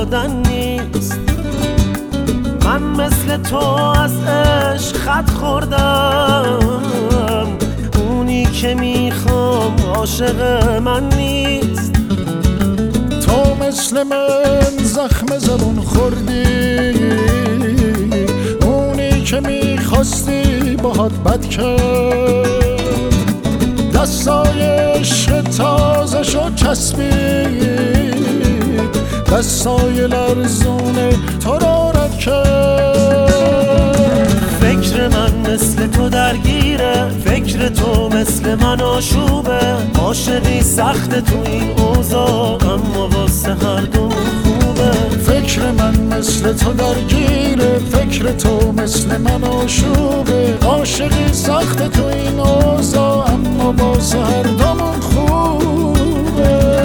خوردن نیست. من مثل تو از عشق خط خوردم، اونی که میخوام عاشق من نیست. تو مثل من زخم زبون خوردی، اونی که میخواستی باهات بد کرد. دستای عشق تازه شو چسبید، دستای لرزونه تو رو رد کرد. فکر من مثل تو درگیره، فکر تو مثل من آشوبه. عاشقی سخت تو این اوضاع، اما واسه هر دومون خوبه. فکر من مثل تو درگیره، فکر تو مثل من آشوبه. عاشقی سخت تو این اوضاع، اما واسه هر دومون خوبه.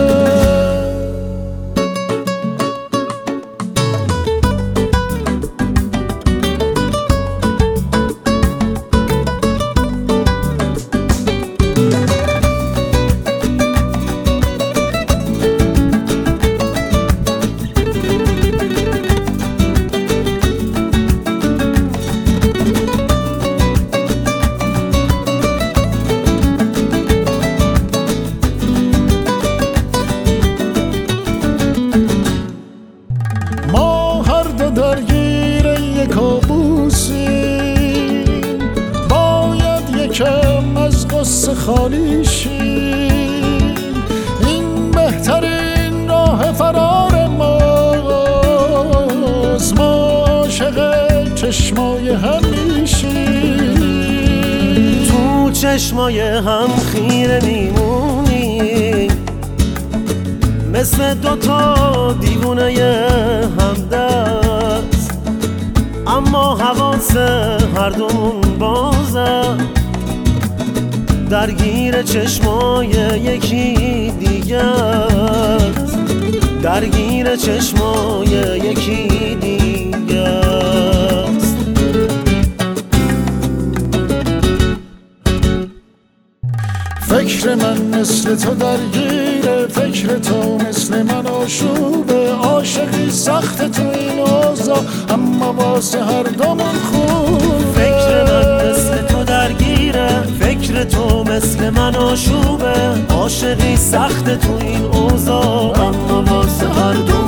درگیر یک کابوسیم، باید یکم از قصه خالی شیم. این بهترین راه فرار ماست، ما عاشق چشمای هم میشیم. تو چشمای هم خیره میمونی، مثل دوتا دیوونه همدست، اما حواس هر دومون بازه. درگیر چشمای یکی دیگه است، درگیر چشمای یکی دیگه است. فکر من مثل تو درگیره، فکر تو مثل من آشوبه. عاشقی سخت تو این اوضاع، اما واسه هر دومون خوبه. فکر من مثل تو درگیره، فکر تو مثل من آشوبه. عاشقی سخت تو این اوضاع، اما واسه هر دومون